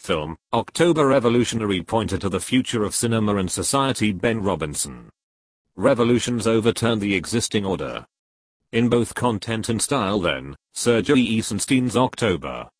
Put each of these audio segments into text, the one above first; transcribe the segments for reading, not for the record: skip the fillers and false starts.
film, October Revolutionary pointed to the future of cinema and society. Ben Robinson. Revolutions overturned the existing order. In both content and style then, Sergei Eisenstein's October,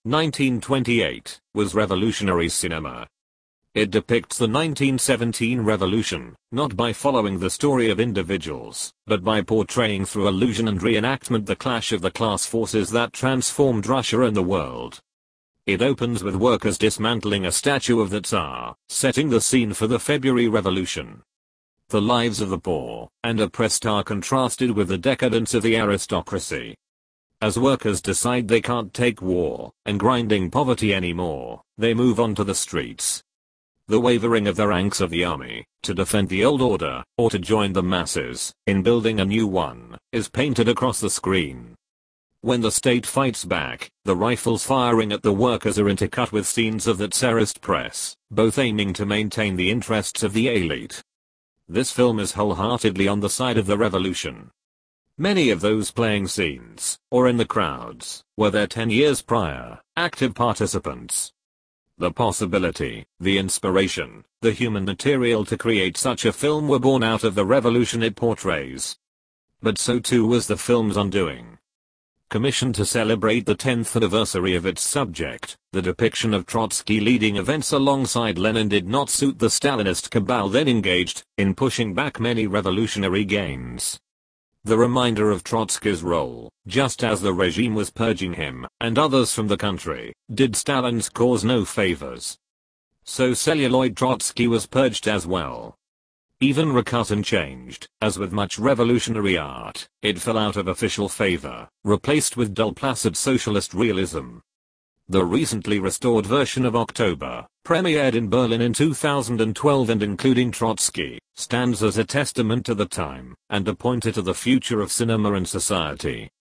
1928, was revolutionary cinema. It depicts the 1917 revolution, not by following the story of individuals, but by portraying through illusion and reenactment the clash of the class forces that transformed Russia and the world. It opens with workers dismantling a statue of the Tsar, setting the scene for the February Revolution. The lives of the poor and oppressed are contrasted with the decadence of the aristocracy. As workers decide they can't take war and grinding poverty anymore, they move on to the streets. The wavering of the ranks of the army, to defend the old order, or to join the masses in building a new one, is painted across the screen. When the state fights back, the rifles firing at the workers are intercut with scenes of the Tsarist press, both aiming to maintain the interests of the elite. This film is wholeheartedly on the side of the revolution. Many of those playing scenes, or in the crowds, were there 10 years prior, active participants. The possibility, the inspiration, the human material to create such a film were born out of the revolution it portrays. But so too was the film's undoing. Commissioned to celebrate the 10th anniversary of its subject, the depiction of Trotsky leading events alongside Lenin did not suit the Stalinist cabal then engaged in pushing back many revolutionary gains. The reminder of Trotsky's role, just as the regime was purging him and others from the country, did Stalin's cause no favors. So celluloid Trotsky was purged as well. Even recut and changed, as with much revolutionary art, it fell out of official favor, replaced with dull placid socialist realism. The recently restored version of October, premiered in Berlin in 2012 and including Trotsky, stands as a testament to the time and a pointer to the future of cinema and society.